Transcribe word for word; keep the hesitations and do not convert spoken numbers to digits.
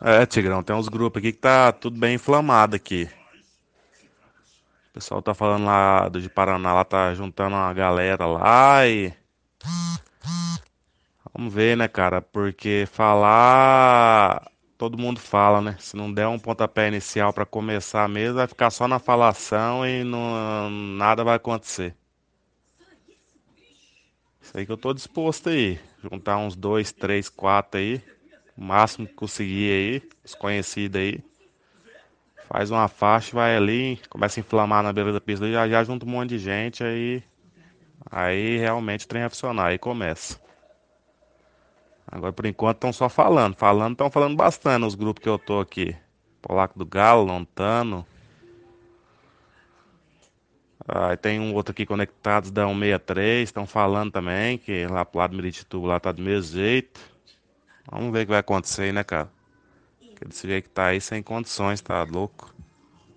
É, Tigrão, tem uns grupos aqui que tá tudo bem inflamado aqui. O pessoal tá falando lá do de Paraná, lá tá juntando uma galera lá e vamos ver, né, cara? Porque falar, todo mundo fala, né? Se não der um pontapé inicial pra começar mesmo, vai ficar só na falação e não, nada vai acontecer. Isso aí que eu tô disposto aí. Juntar uns dois, três, quatro aí. O máximo que conseguir aí. Os conhecidos aí. Faz uma faixa, vai ali, começa a inflamar na beira da pista, já já junta um monte de gente, aí, aí realmente o trem vai funcionar, aí começa. Agora por enquanto estão só falando, falando, estão falando bastante nos grupos que eu tô aqui. Polaco do Galo, Lontano, aí tem um outro aqui conectados da cento e sessenta e três, estão falando também que lá pro lado do Miritituba lá tá do mesmo jeito. Vamos ver o que vai acontecer aí, né, cara? Que desse jeito que tá aí sem condições, tá louco.